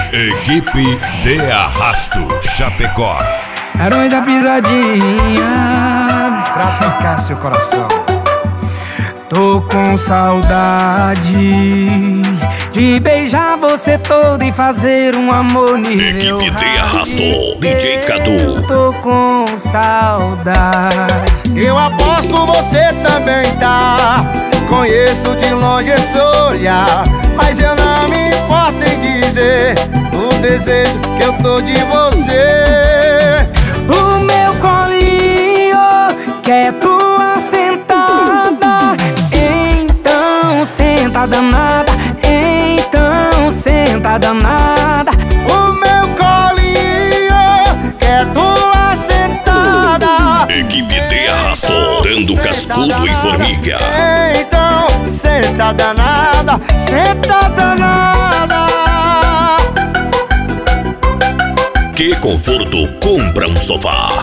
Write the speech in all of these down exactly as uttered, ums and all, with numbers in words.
Equipe de Arrasto Chapecó. Barões da Pisadinha, pra tocar seu coração. tô com saudade de beijar você todo e fazer um amor nível Equipe de Arrasto, D J Cadu. Eu tô com saudade. Eu aposto você também tá. Conheço de longe esse olhar, mas eu não me importo em dizer o desejo que eu tô de você. O meu colinho quer tua sentada, então senta danada, então senta danada. O meu colinho quer tua sentada. Equipe de Arrasto, dando cascudo e formiga. Então senta danada, senta danada. Que conforto, compra um sofá.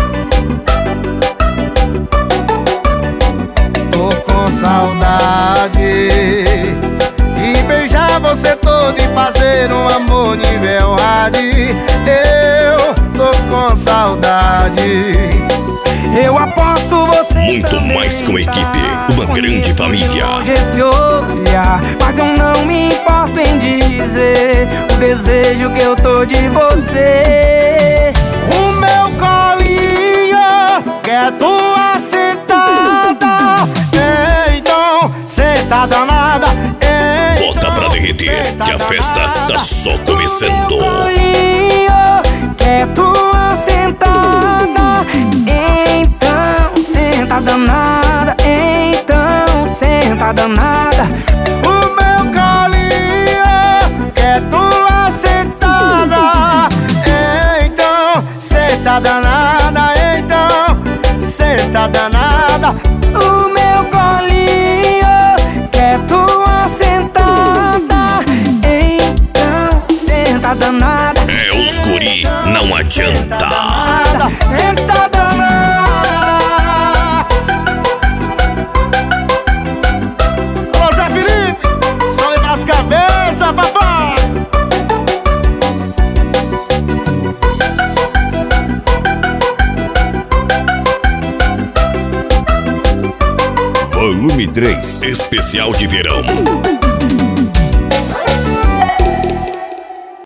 Tô com saudade de beijar você todo e fazer um amor nível hard. Eu tô com saudade. Eu aposto você Muito também mais que uma tá. equipe, uma grande família. Conheço esse olhar, mas eu não me importo em dizer o desejo que eu tô de você. O meu colinho quer tua sentada, então senta danada. Bota pra derreter, que a festa tá só começando. O meu colinho quer tua sentada, então senta danada, então senta danada. O meu colinho quer tua sentada, então senta danada, então senta danada. O meu colinho quer tua sentada, então senta danada. É os guri, não adianta. Senta danada. Alô, Zé Felipe, sobe pras cabeças, papai. Volume três. Especial de verão.